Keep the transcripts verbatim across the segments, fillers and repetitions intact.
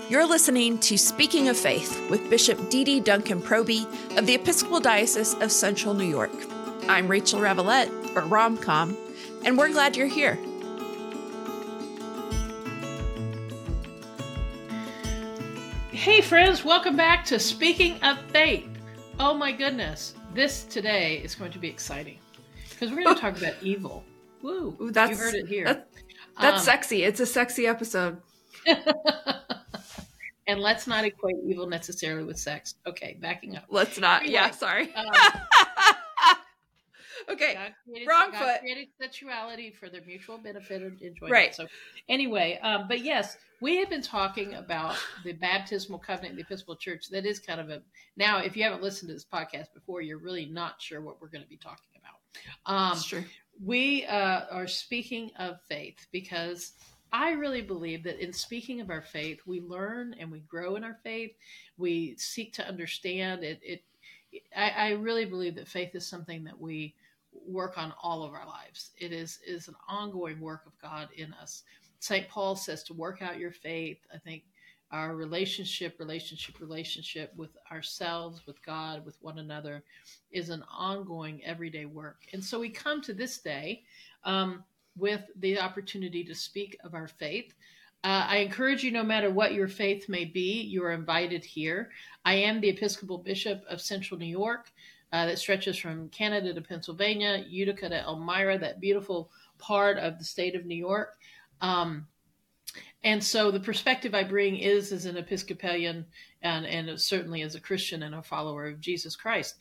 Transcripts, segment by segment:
You're listening to Speaking of Faith with Bishop D D Duncan Proby of the Episcopal Diocese of Central New York. I'm Rachel Ravelette, or Romcom, and we're glad you're here. Hey friends, welcome back to Speaking of Faith. Oh my goodness, this today is going to be exciting because we're going to talk about evil. Woo, Ooh, that's, you heard it here. That's, that's um, sexy. It's a sexy episode. And let's not equate evil necessarily with sex. Okay, backing up. Let's not. Anyway, yeah, sorry. Um, okay, God created, wrong God foot. created sexuality for their mutual benefit and enjoyment. Right. So anyway, um, but yes, we have been talking about the baptismal covenant in the Episcopal Church. That is kind of a, now if you haven't listened to this podcast before, you're really not sure what we're going to be talking about. Um, That's true. We uh, are speaking of faith because I really believe that in speaking of our faith, we learn and we grow in our faith. We seek to understand it. It I, I really believe that faith is something that we work on all of our lives. It is, is an ongoing work of God in us. Saint Paul says to work out your faith. I think our relationship, relationship, relationship with ourselves, with God, with one another is an ongoing everyday work. And so we come to this day um, with the opportunity to speak of our faith. Uh, I encourage you, no matter what your faith may be, you are invited here. I am the Episcopal Bishop of Central New York uh, that stretches from Canada to Pennsylvania, Utica to Elmira, that beautiful part of the state of New York. Um, and so the perspective I bring is as an Episcopalian and, and certainly as a Christian and a follower of Jesus Christ.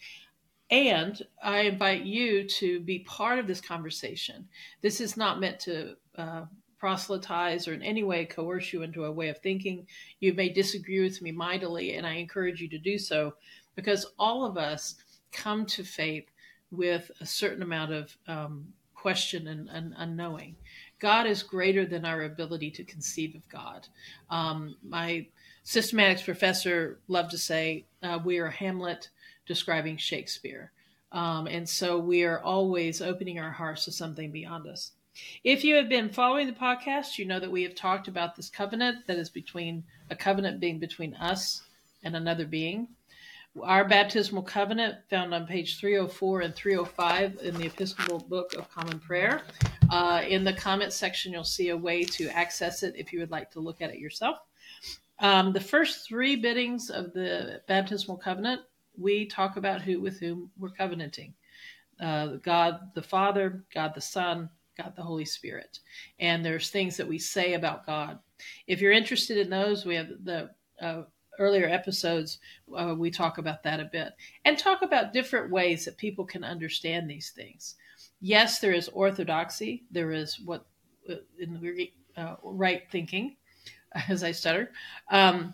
And I invite you to be part of this conversation. This is not meant to uh, proselytize or in any way coerce you into a way of thinking. You may disagree with me mightily, and I encourage you to do so because all of us come to faith with a certain amount of um, question and, and unknowing. God is greater than our ability to conceive of God. Um, my systematics professor loved to say, uh, we are Hamlet describing Shakespeare. Um, and so we are always opening our hearts to something beyond us. If you have been following the podcast, you know that we have talked about this covenant that is between a covenant being between us and another being. Our baptismal covenant found on page three oh four and three oh five in the Episcopal Book of Common Prayer. Uh, in the comment section, you'll see a way to access it if you would like to look at it yourself. Um, the first three biddings of the baptismal covenant, we talk about who with whom we're covenanting. Uh, God the Father, God the Son, God the Holy Spirit. And there's things that we say about God. If you're interested in those, we have the uh, earlier episodes, uh, we talk about that a bit. And talk about different ways that people can understand these things. Yes, there is orthodoxy. There is what uh, in the uh, right thinking, as I stutter. Um,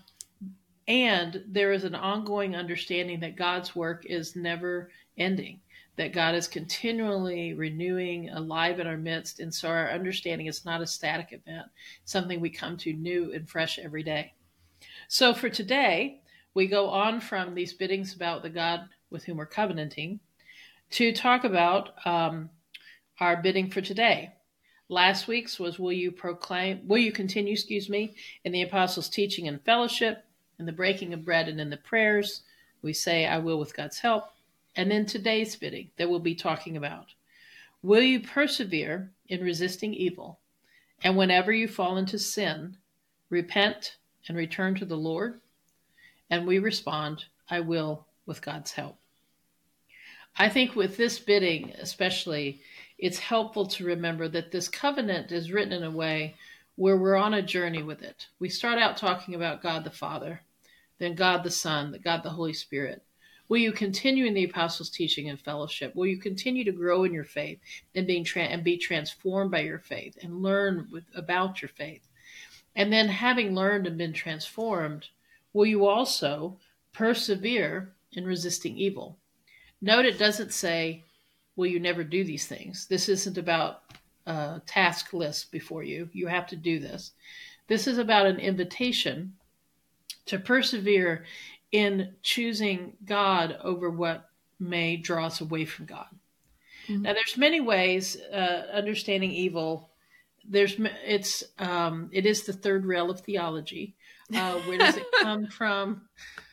And there is an ongoing understanding that God's work is never ending, that God is continually renewing, alive in our midst. And so our understanding is not a static event, something we come to new and fresh every day. So for today, we go on from these biddings about the God with whom we're covenanting to talk about um, our bidding for today. Last week's was, will you proclaim, will you continue, excuse me, in the apostles' teaching and fellowship, in the breaking of bread and in the prayers. We say, I will with God's help. And then today's bidding that we'll be talking about. Will you persevere in resisting evil? And whenever you fall into sin, repent and return to the Lord? And we respond, I will with God's help. I think with this bidding especially, it's helpful to remember that this covenant is written in a way where we're on a journey with it. We start out talking about God the Father, then God the Son, God the Holy Spirit. Will you continue in the apostles' teaching and fellowship? Will you continue to grow in your faith and, being tra- and be transformed by your faith and learn with, about your faith? And then having learned and been transformed, will you also persevere in resisting evil? Note it doesn't say, will you never do these things? This isn't about a task list before you. You have to do this. This is about an invitation to persevere in choosing God over what may draw us away from God. Mm-hmm. Now, there's many ways uh, understanding evil there's it's um, it is the third rail of theology. Uh, where does it come from?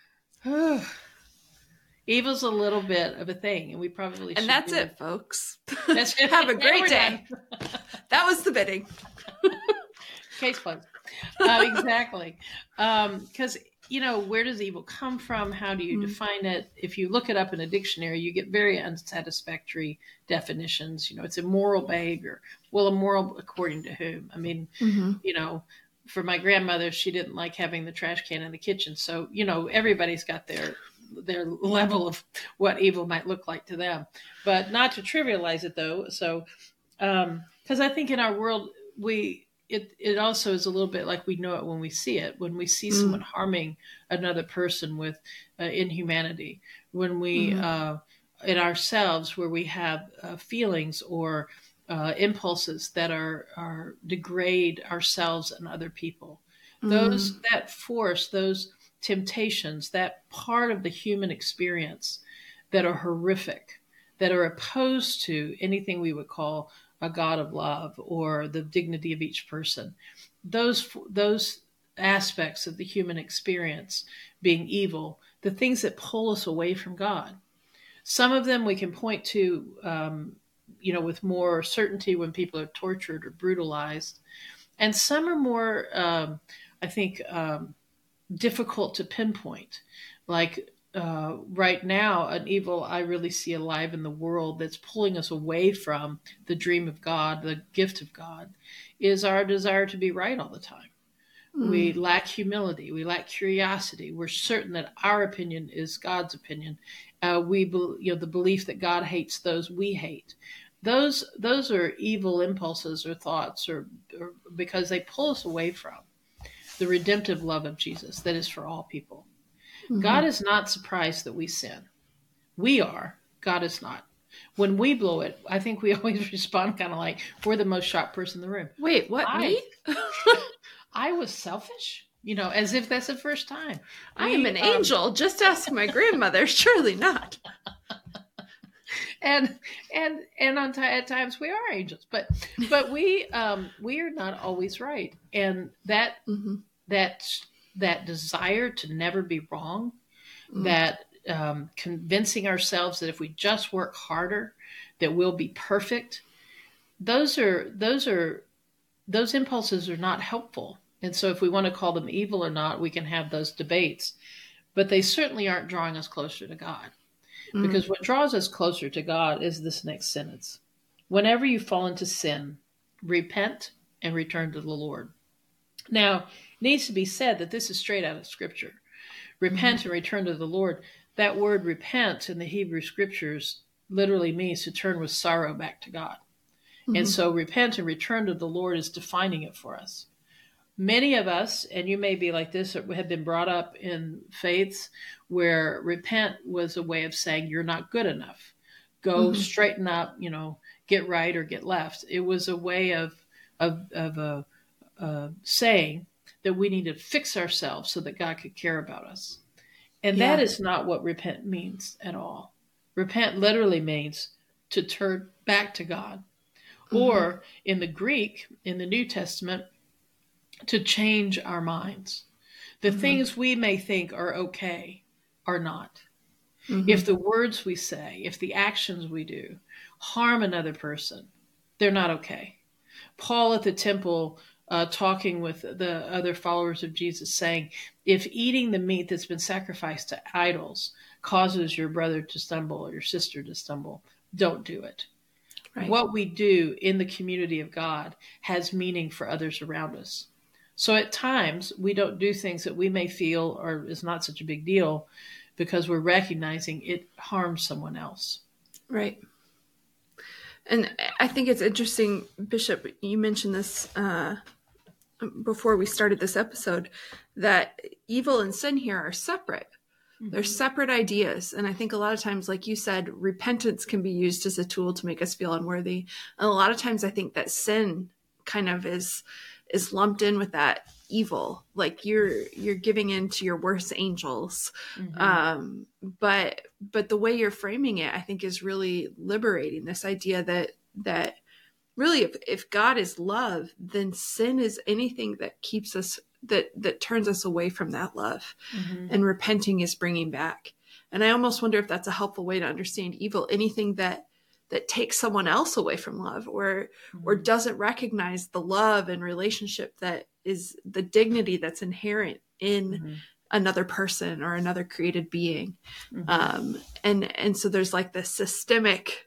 Evil's a little bit of a thing, and we probably should. And that's do it, folks. That's it. Have a great day. That was the bidding. Case closed. Uh, exactly. Because, um, you know, where does evil come from? How do you mm. define it? If you look it up in a dictionary, you get very unsatisfactory definitions. You know, it's immoral behavior. Well, immoral according to whom? I mean, mm-hmm. you know, for my grandmother, she didn't like having the trash can in the kitchen. So, you know, everybody's got their their level of what evil might look like to them. But not to trivialize it, though. So, um, because I think in our world, we... It it also is a little bit like we know it when we see it, when we see mm. someone harming another person with uh, inhumanity, when we, mm. uh, in ourselves, where we have uh, feelings or uh, impulses that are, are degrade ourselves and other people. Mm. Those, that force, those temptations, that part of the human experience that are horrific, that are opposed to anything we would call a God of love or the dignity of each person. Those those aspects of the human experience being evil, the things that pull us away from God. Some of them we can point to, um, you know, with more certainty when people are tortured or brutalized. And some are more, um, I think, um, difficult to pinpoint. Like, Uh, right now, an evil I really see alive in the world that's pulling us away from the dream of God, the gift of God, is our desire to be right all the time. Mm. We lack humility. We lack curiosity. We're certain that our opinion is God's opinion. Uh, we, you know, the belief that God hates those we hate. Those, those are evil impulses or thoughts, or, or because they pull us away from the redemptive love of Jesus that is for all people. Mm-hmm. God is not surprised that we sin. We are. God is not. When we blow it, I think we always respond kind of like we're the most shocked person in the room. Wait, what, I, me? I was selfish, you know, as if that's the first time. I we, am an um, angel. Just ask my grandmother. Surely not. And and and on t- at times we are angels, but but we um, we are not always right, and that mm-hmm. that. that desire to never be wrong, mm. that um, convincing ourselves that if we just work harder, that we'll be perfect. Those are, those are, those impulses are not helpful. And so if we want to call them evil or not, we can have those debates, but they certainly aren't drawing us closer to God. Mm. Because what draws us closer to God is this next sentence. Whenever you fall into sin, repent and return to the Lord. Now, it needs to be said that this is straight out of Scripture. Repent mm-hmm. and return to the Lord. That word repent in the Hebrew Scriptures literally means to turn with sorrow back to God. Mm-hmm. And so repent and return to the Lord is defining it for us. Many of us, and you may be like this, have been brought up in faiths where repent was a way of saying you're not good enough. Go mm-hmm. straighten up, you know, get right or get left. It was a way of, of, of a, uh, saying that we need to fix ourselves so that God could care about us. And yeah. that is not what repent means at all. Repent literally means to turn back to God. Mm-hmm. Or in the Greek, in the New Testament, to change our minds. The mm-hmm. things we may think are okay are not. Mm-hmm. If the words we say, if the actions we do harm another person, they're not okay. Paul at the temple Uh, talking with the other followers of Jesus, saying, if eating the meat that's been sacrificed to idols causes your brother to stumble or your sister to stumble, don't do it. Right. What we do in the community of God has meaning for others around us. So at times we don't do things that we may feel or is not such a big deal because we're recognizing it harms someone else. Right. And I think it's interesting, Bishop, you mentioned this uh, before we started this episode, that evil and sin here are separate. Mm-hmm. They're separate ideas. And I think a lot of times, like you said, repentance can be used as a tool to make us feel unworthy. And a lot of times I think that sin kind of is is lumped in with that evil. Like you're you're giving in to your worst angels. Mm-hmm. Um, but but the way you're framing it, I think, is really liberating. This idea that that really, if, if God is love, then sin is anything that keeps us, that, that turns us away from that love. Mm-hmm. And repenting is bringing back. And I almost wonder if that's a helpful way to understand evil. Anything that, that takes someone else away from love, or, mm-hmm. or doesn't recognize the love and relationship that is the dignity that's inherent in mm-hmm. another person or another created being. Mm-hmm. Um, and, and so there's like this systemic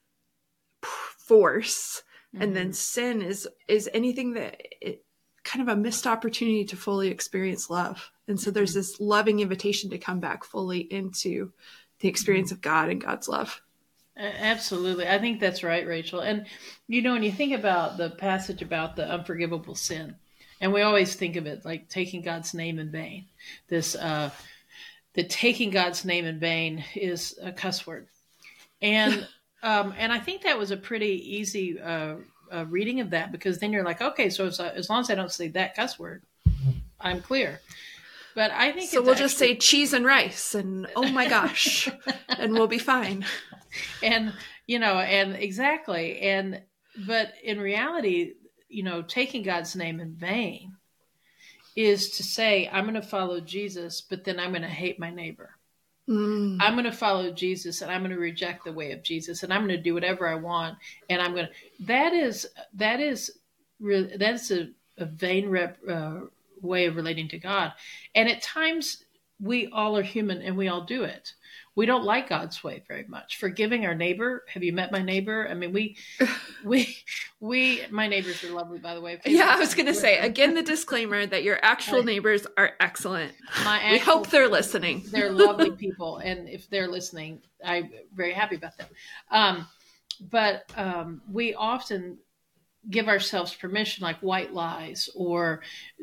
force. Mm-hmm. And then sin is, is anything that it, kind of a missed opportunity to fully experience love. And so there's this loving invitation to come back fully into the experience mm-hmm. of God and God's love. Absolutely. I think that's right, Rachel. And, you know, when you think about the passage about the unforgivable sin, and we always think of it like taking God's name in vain, this, uh, the taking God's name in vain is a cuss word. And, um, and I think that was a pretty easy, uh, uh, reading of that, because then you're like, okay, so as, as long as I don't say that cuss word, I'm clear. But I think so. We'll actually just say cheese and rice, and oh my gosh, and we'll be fine. And you know, and exactly, and but in reality, you know, taking God's name in vain is to say, I'm going to follow Jesus, but then I'm going to hate my neighbor. Mm. I'm going to follow Jesus, and I'm going to reject the way of Jesus, and I'm going to do whatever I want, and I'm going to. That is that is that is a, a vain rep. Uh, way of relating to God. And at times we all are human and we all do it. We don't like God's way very much. Forgiving our neighbor. Have you met my neighbor? I mean, we, we, we, my neighbors are lovely, by the way. Yeah, I was going to say, again, the disclaimer that your actual neighbors are excellent. My actual, we hope they're listening. They're lovely people. And if they're listening, I'm very happy about them. Um, but um, we often give ourselves permission, like white lies or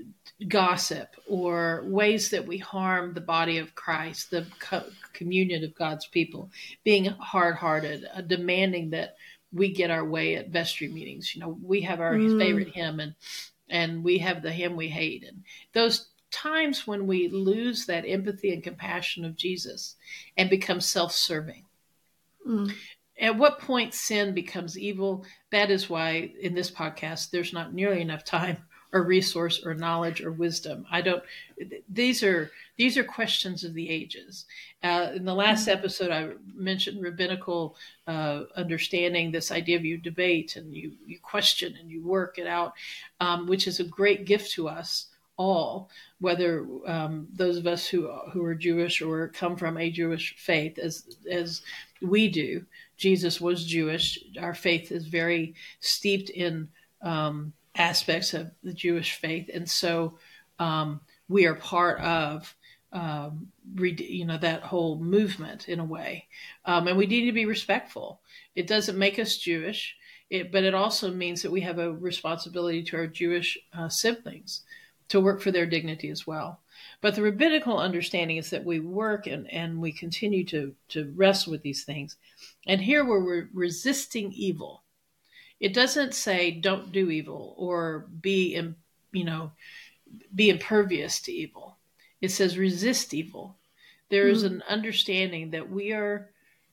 gossip or ways that we harm the body of Christ, the co- communion of God's people, being hard-hearted, uh, demanding that we get our way at vestry meetings. You know, we have our mm. favorite hymn and, and we have the hymn we hate. And those times when we lose that empathy and compassion of Jesus and become self-serving. Mm. At what point sin becomes evil? That is why in this podcast, there's not nearly enough time or resource or knowledge or wisdom. I don't, these are, these are questions of the ages. Uh, in the last episode, I mentioned rabbinical uh, understanding, this idea of you debate and you, you question and you work it out, um, which is a great gift to us all, whether um, those of us who, who are Jewish or come from a Jewish faith as, as we do. Jesus was Jewish. Our faith is very steeped in um, aspects of the Jewish faith. And so um, we are part of, um, you know, that whole movement in a way. Um, and we need to be respectful. It doesn't make us Jewish, it, but it also means that we have a responsibility to our Jewish uh, siblings to work for their dignity as well. But the rabbinical understanding is that we work and, and we continue to, to wrestle with these things. And here where we're resisting evil, it doesn't say don't do evil or be, you know, be impervious to evil. It says resist evil. There is mm-hmm. an understanding that we are,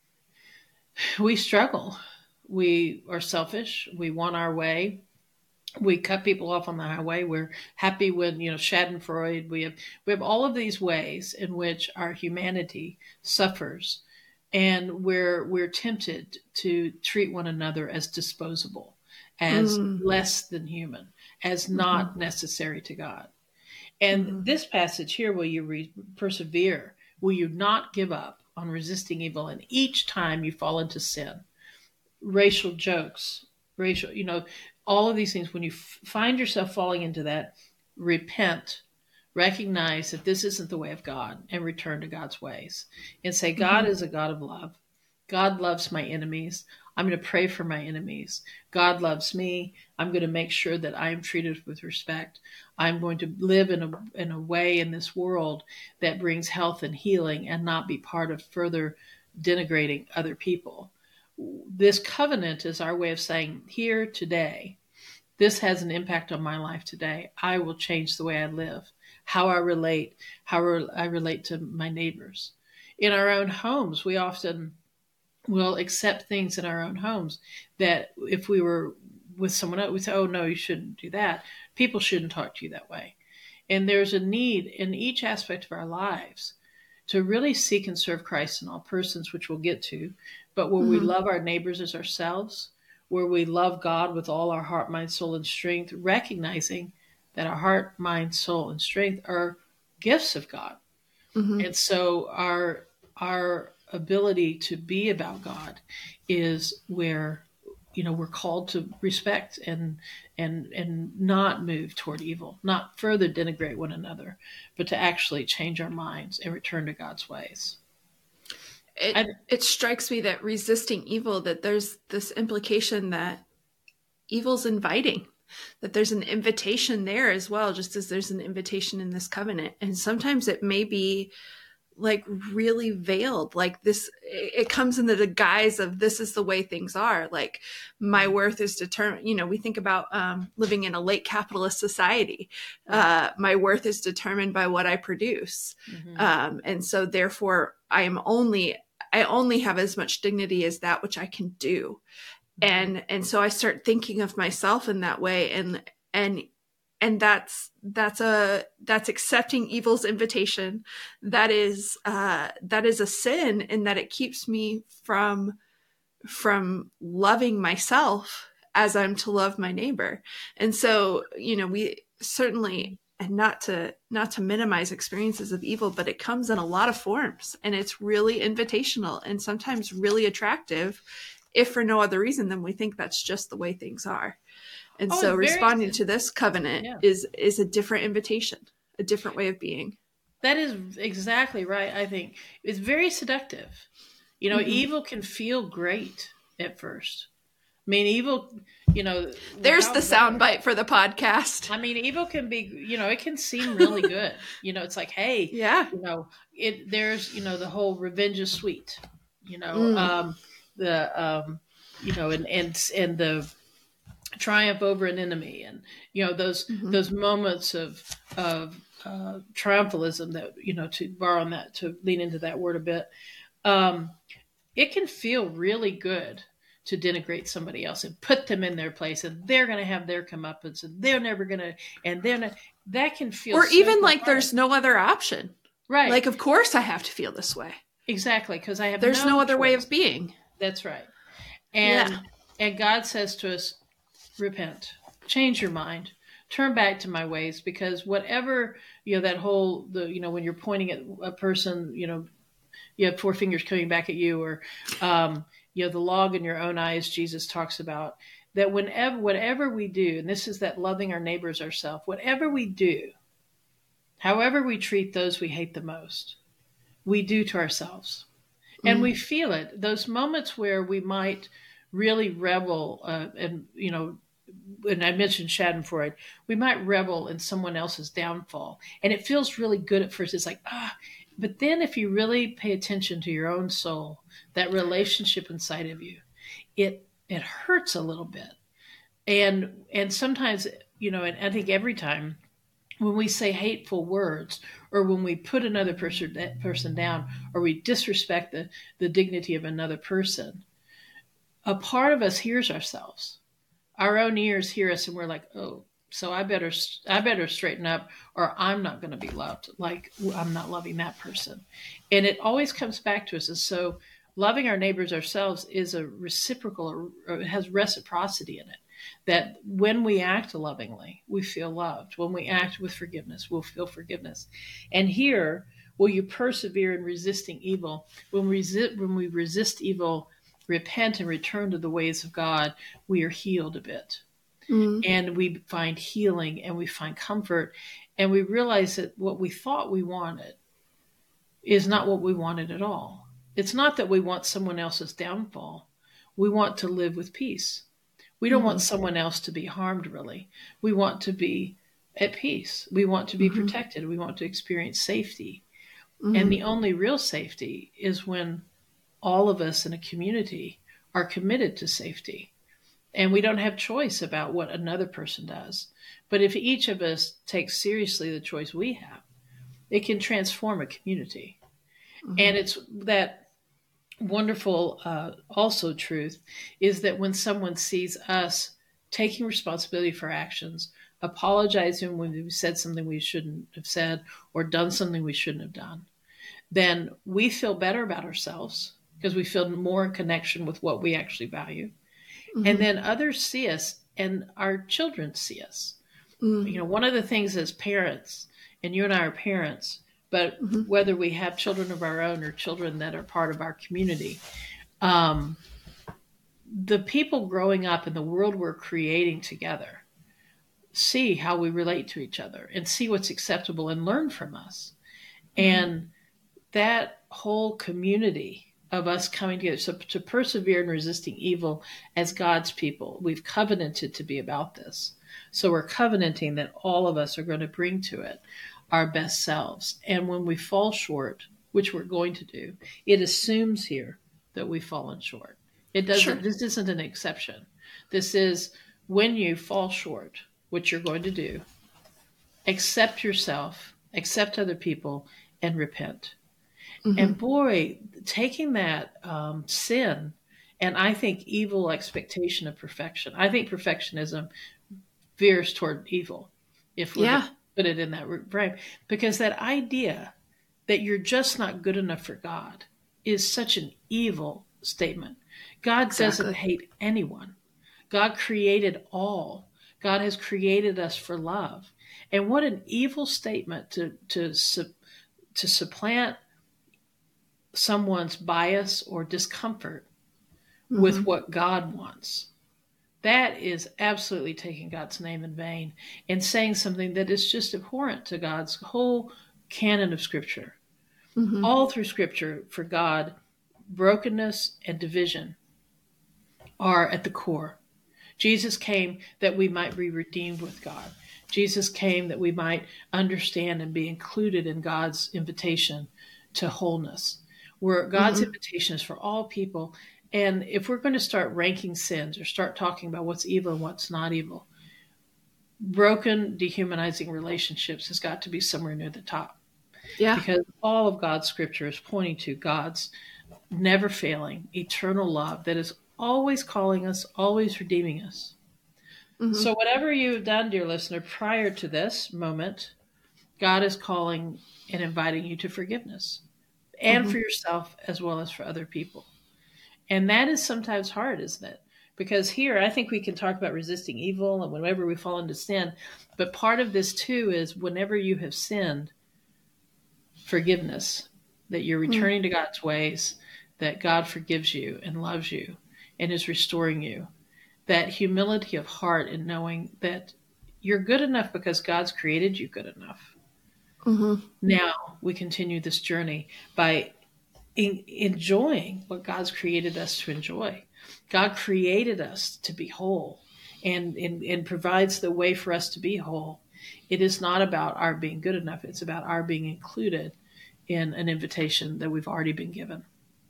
we struggle. We are selfish. We want our way. We cut people off on the highway. We're happy when, you know, Schadenfreude. We have, we have all of these ways in which our humanity suffers. And we're, we're tempted to treat one another as disposable, as mm. less than human, as not mm-hmm. necessary to God. And mm-hmm. this passage here, will you re- persevere? Will you not give up on resisting evil? And each time you fall into sin, racial jokes, racial, you know, all of these things, when you f- find yourself falling into that, repent, recognize that this isn't the way of God, and return to God's ways and say, God mm-hmm. is a God of love. God loves my enemies. I'm going to pray for my enemies. God loves me. I'm going to make sure that I am treated with respect. I'm going to live in a, in a way in this world that brings health and healing and not be part of further denigrating other people. This covenant is our way of saying, here today, this has an impact on my life today. I will change the way I live, how I relate, how I relate to my neighbors. In our own homes, we often will accept things in our own homes that if we were with someone else, we say, oh, no, you shouldn't do that. People shouldn't talk to you that way. And there's a need in each aspect of our lives to really seek and serve Christ in all persons, which we'll get to, but where mm-hmm. we love our neighbors as ourselves, where we love God with all our heart, mind, soul, and strength, recognizing that our heart, mind, soul, and strength are gifts of God. Mm-hmm. And so our our ability to be about God is where, you know, we're called to respect and and and not move toward evil, not further denigrate one another, but to actually change our minds and return to God's ways. It, I, it strikes me that resisting evil, that there's this implication that evil's inviting, that there's an invitation there as well, just as there's an invitation in this covenant. And sometimes it may be like really veiled, like this, it comes in the guise of this is the way things are. Like my worth is determined. You know, we think about um, living in a late capitalist society. Uh, my worth is determined by what I produce. Mm-hmm. Um, and so therefore I am only, I only have as much dignity as that which I can do. Mm-hmm. And, and so I start thinking of myself in that way. And, and, and that's, that's a, that's accepting evil's invitation. That is, uh, that is a sin, in that it keeps me from, from loving myself as I'm to love my neighbor. And so, you know, we certainly, and not to, not to minimize experiences of evil, but it comes in a lot of forms, and it's really invitational and sometimes really attractive, if for no other reason than we think that's just the way things are. And oh, so responding to this covenant yeah. is, is a different invitation, a different way of being. That is exactly right. I think it's very seductive. You know, mm-hmm. evil can feel great at first. I mean, evil, you know. There's the soundbite for the podcast. I mean, evil can be, you know, it can seem really good. You know, it's like, hey, yeah, you know, it, there's, you know, the whole revenge is sweet, you know, mm. um, the, um, you know, and, and, and the triumph over an enemy, and, you know, those, mm-hmm. those moments of, of, uh, triumphalism that, you know, to borrow on that, to lean into that word a bit. Um, it can feel really good to denigrate somebody else and put them in their place, and they're going to have their comeuppance, and they're never going to, and they're not, that can feel, or so even like there's no other option, right? Like, of course I have to feel this way. Exactly. Cause I have, there's no, no other choice. Way of being. That's right. And, yeah. and God says to us, repent, change your mind, turn back to my ways, because whatever, you know, that whole, the, you know, when you're pointing at a person, you know, you have four fingers coming back at you, or, um, you know, the log in your own eyes, Jesus talks about that whenever, whatever we do, and this is that loving our neighbors ourselves, whatever we do, however we treat those we hate the most, we do to ourselves. Mm-hmm. And we feel it. Those moments where we might really revel, uh, and, you know, and I mentioned Schadenfreude, we might revel in someone else's downfall. And it feels really good at first. It's like, ah, but then if you really pay attention to your own soul, that relationship inside of you, it it hurts a little bit. And and sometimes, you know, and I think every time when we say hateful words, or when we put another person that person down, or we disrespect the, the dignity of another person, a part of us hears ourselves. Our own ears hear us, and we're like, oh, so I better, I better straighten up, or I'm not going to be loved. Like, I'm not loving that person. And it always comes back to us. And so loving our neighbors ourselves is a reciprocal, or it has reciprocity in it. That when we act lovingly, we feel loved. When we act with forgiveness, we'll feel forgiveness. And here, will you persevere in resisting evil? When we resist, when we resist evil, repent and return to the ways of God, we are healed a bit. Mm-hmm. And we find healing, and we find comfort, and we realize that what we thought we wanted is not what we wanted at all. It's not that we want someone else's downfall. We want to live with peace. We don't mm-hmm. want someone else to be harmed, really. We want to be at peace. We want to be mm-hmm. protected. We want to experience safety. Mm-hmm. And the only real safety is when all of us in a community are committed to safety. And we don't have choice about what another person does. But if each of us takes seriously the choice we have, it can transform a community. Mm-hmm. And it's that wonderful, uh, also truth is that when someone sees us taking responsibility for actions, apologizing when we've said something we shouldn't have said or done something we shouldn't have done, then we feel better about ourselves because we feel more in connection with what we actually value. Mm-hmm. And then others see us and our children see us. Mm-hmm. You know, one of the things as parents, and you and I are parents, but mm-hmm. whether we have children of our own or children that are part of our community, um, the people growing up in the world we're creating together see how we relate to each other and see what's acceptable and learn from us. Mm-hmm. And that whole community of us coming together, so to persevere in resisting evil as God's people, we've covenanted to be about this. So we're covenanting that all of us are going to bring to it our best selves. And when we fall short, which we're going to do, it assumes here that we've fallen short. It doesn't, sure. This isn't an exception. This is when you fall short, which you're going to do, accept yourself, accept other people, and repent. Mm-hmm. And boy, taking that um, sin, and I think evil expectation of perfection, I think perfectionism veers toward evil, if we yeah. put it in that frame, because that idea that you're just not good enough for God is such an evil statement. God exactly. doesn't hate anyone. God created all. God has created us for love. And what an evil statement to to to supplant someone's bias or discomfort mm-hmm. with what God wants. That is absolutely taking God's name in vain and saying something that is just abhorrent to God's whole canon of Scripture. Mm-hmm. All through Scripture, for God, brokenness and division are at the core. Jesus came that we might be redeemed with God. Jesus came that we might understand and be included in God's invitation to wholeness, where God's mm-hmm. invitation is for all people. And if we're going to start ranking sins or start talking about what's evil and what's not evil, broken, dehumanizing relationships has got to be somewhere near the top. Yeah. Because all of God's Scripture is pointing to God's never failing, eternal love that is always calling us, always redeeming us. Mm-hmm. So whatever you've done, dear listener, prior to this moment, God is calling and inviting you to forgiveness, and mm-hmm. for yourself as well as for other people. And that is sometimes hard, isn't it? Because here, I think we can talk about resisting evil and whenever we fall into sin. But part of this too is whenever you have sinned, forgiveness, that you're returning mm-hmm. to God's ways, that God forgives you and loves you and is restoring you. That humility of heart and knowing that you're good enough because God's created you good enough. Mm-hmm. Now we continue this journey by in, enjoying what God's created us to enjoy. God created us to be whole and, and, and provides the way for us to be whole. It is not about our being good enough. It's about our being included in an invitation that we've already been given.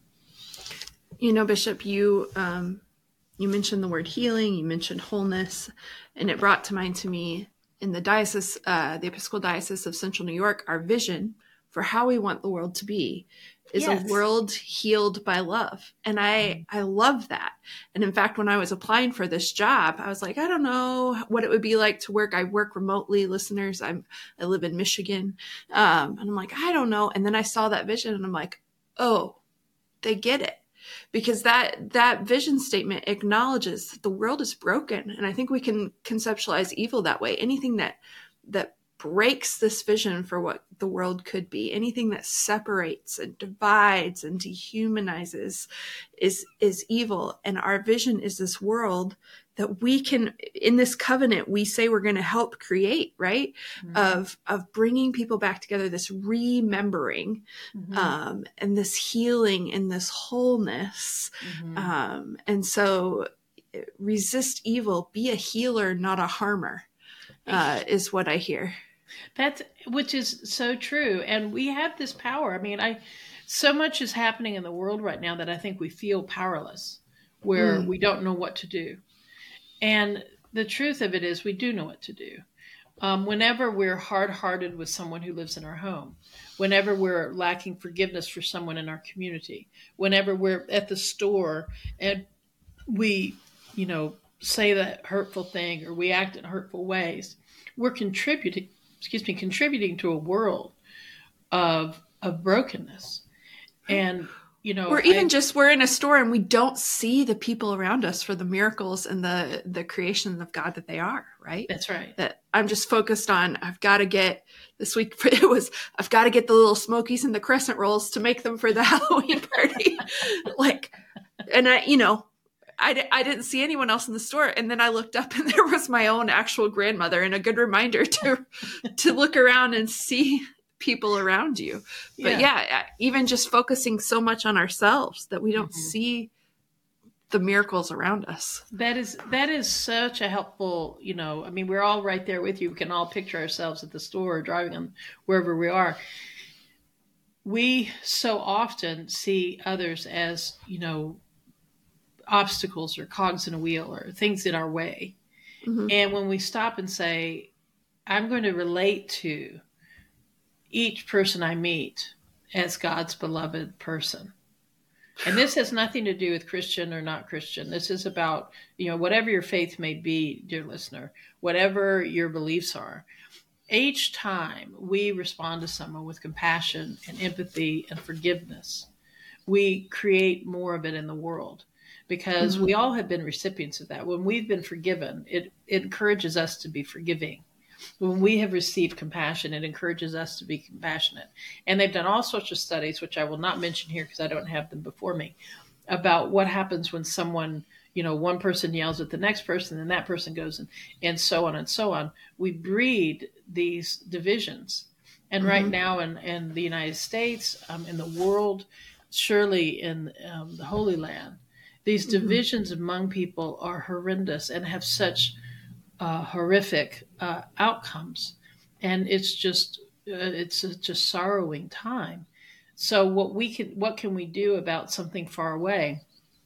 You know, Bishop, you um, you mentioned the word healing, you mentioned wholeness, and it brought to mind to me in the diocese, uh, the Episcopal Diocese of Central New York, our vision for how we want the world to be is yes. a world healed by love. And I, I love that. And in fact, when I was applying for this job, I was like, I don't know what it would be like to work. I work remotely, listeners. I'm, I live in Michigan. Um, and I'm like, I don't know. And then I saw that vision and I'm like, oh, they get it. Because that, that vision statement acknowledges that the world is broken. And I think we can conceptualize evil that way. Anything that, that breaks this vision for what the world could be, anything that separates and divides and dehumanizes is, is evil. And our vision is this world that we can, in this covenant, we say we're going to help create, right? Mm-hmm. Of, of bringing people back together, this remembering, mm-hmm. um, and this healing and this wholeness. Mm-hmm. Um, and so resist evil, be a healer, not a harmer, uh, is what I hear. That's, which is so true. And we have this power. I mean, I, so much is happening in the world right now that I think we feel powerless, where mm. we don't know what to do. And the truth of it is we do know what to do. Um, whenever we're hard-hearted with someone who lives in our home, whenever we're lacking forgiveness for someone in our community, whenever we're at the store and we, you know, say that hurtful thing or we act in hurtful ways, we're contributing, excuse me, contributing to a world of of brokenness. And you know, or even I, just we're in a store and we don't see the people around us for the miracles and the the creation of God that they are, right? That's right. That I'm just focused on, I've got to get, this week it was, I've got to get the little Smokies and the crescent rolls to make them for the Halloween party. Like, and I, you know, I, I didn't see anyone else in the store. And then I looked up and there was my own actual grandmother, and a good reminder to, to look around and see people around you. But yeah. yeah, even just focusing so much on ourselves that we don't mm-hmm. see the miracles around us. That is, that is such a helpful, you know, I mean, we're all right there with you. We can all picture ourselves at the store or driving on wherever we are. We so often see others as, you know, obstacles or cogs in a wheel or things in our way. Mm-hmm. And when we stop and say, I'm going to relate to each person I meet as God's beloved person. And this has nothing to do with Christian or not Christian. This is about, you know, whatever your faith may be, dear listener, whatever your beliefs are. Each time we respond to someone with compassion and empathy and forgiveness, we create more of it in the world, because mm-hmm. we all have been recipients of that. When we've been forgiven, it, it encourages us to be forgiving. When we have received compassion, it encourages us to be compassionate. And they've done all sorts of studies, which I will not mention here because I don't have them before me, about what happens when someone, you know, one person yells at the next person and that person goes and, and so on and so on. We breed these divisions. And mm-hmm. right now in, in the United States, um, in the world, surely in um, the Holy Land, these mm-hmm. divisions among people are horrendous and have such Uh, horrific uh, outcomes, and it's just uh, it's a just sorrowing time. So what we can what can we do about something far away?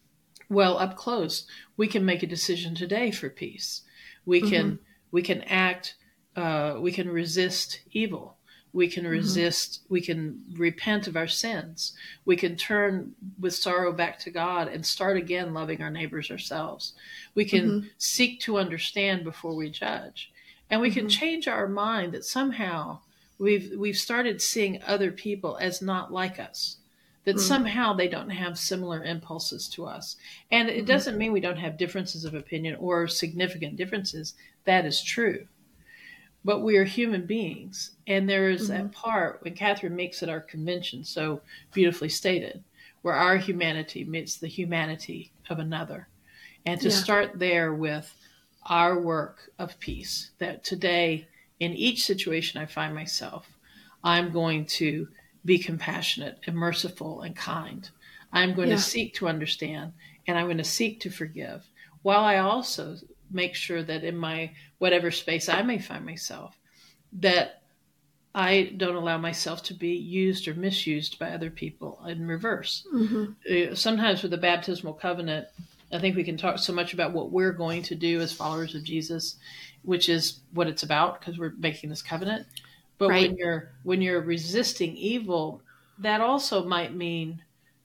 Well, up close, we can make a decision today for peace. We mm-hmm. can we can act. Uh, we can resist evil. We can resist. Mm-hmm. We can repent of our sins. We can turn with sorrow back to God and start again loving our neighbors ourselves. We can mm-hmm. seek to understand before we judge, and we mm-hmm. can change our mind that somehow we've we've started seeing other people as not like us. That mm-hmm. somehow they don't have similar impulses to us, and it mm-hmm. doesn't mean we don't have differences of opinion or significant differences. That is true. But we are human beings. And there is mm-hmm. that part when Catherine makes at our convention so beautifully stated, where our humanity meets the humanity of another. And to yeah. start there with our work of peace, that today, in each situation I find myself, I'm going to be compassionate and merciful and kind. I'm going yeah. to seek to understand, and I'm going to seek to forgive, while I also make sure that in my whatever space I may find myself, that I don't allow myself to be used or misused by other people in reverse. Mm-hmm. Sometimes with the baptismal covenant, I think we can talk so much about what we're going to do as followers of Jesus, which is what it's about, because we're making this covenant. But right. when you're when you're resisting evil, that also might mean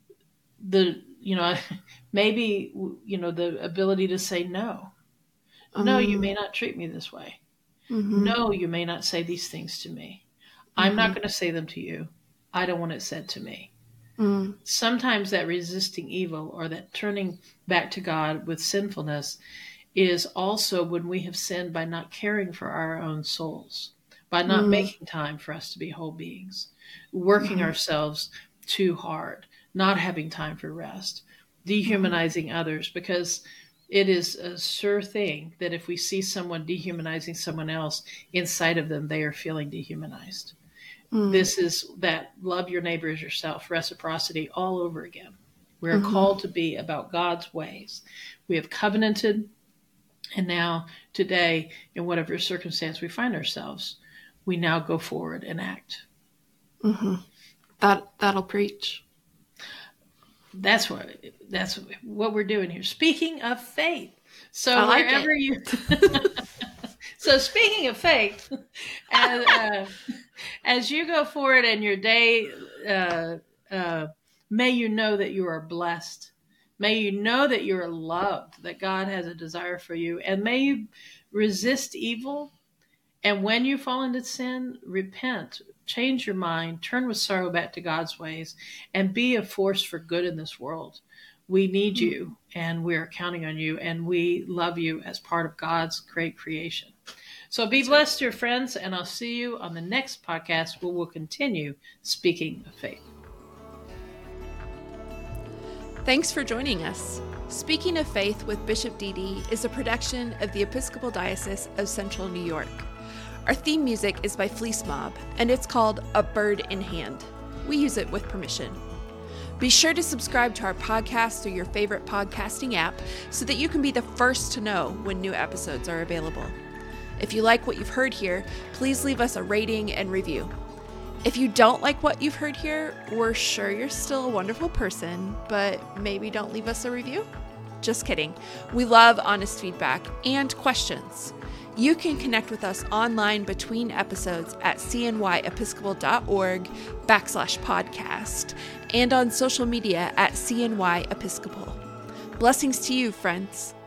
the you know maybe you know the ability to say no. No, you may not treat me this way. Mm-hmm. No, you may not say these things to me. Mm-hmm. I'm not going to say them to you. I don't want it said to me. Mm. Sometimes that resisting evil or that turning back to God with sinfulness is also when we have sinned by not caring for our own souls, by not mm. making time for us to be whole beings, working mm. ourselves too hard, not having time for rest, dehumanizing mm. others, because it is a sure thing that if we see someone dehumanizing someone else, inside of them, they are feeling dehumanized. Mm. This is that love your neighbor as yourself, reciprocity all over again. We're mm-hmm. called to be about God's ways. We have covenanted, and now today, in whatever circumstance we find ourselves, we now go forward and act. Mm-hmm. That, that'll preach. That's what that's what we're doing here. Speaking of faith, so like wherever it. you, so speaking of faith, as, uh, as you go forward in your day, uh, uh, may you know that you are blessed. May you know that you're loved, that God has a desire for you, and may you resist evil. And when you fall into sin, repent, change your mind, turn with sorrow back to God's ways, and be a force for good in this world. We need you, and we're counting on you, and we love you as part of God's great creation. So be blessed, dear friends, and I'll see you on the next podcast where we'll continue speaking of faith. Thanks for joining us. Speaking of Faith with Bishop Dee Dee is a production of the Episcopal Diocese of Central New York. Our theme music is by Fleece Mob, and it's called A Bird in Hand. We use it with permission. Be sure to subscribe to our podcast through your favorite podcasting app so that you can be the first to know when new episodes are available. If you like what you've heard here, please leave us a rating and review. If you don't like what you've heard here, we're sure you're still a wonderful person, but maybe don't leave us a review? Just kidding. We love honest feedback and questions. You can connect with us online between episodes at cnyepiscopal.org backslash podcast and on social media at cnyepiscopal. Blessings to you, friends.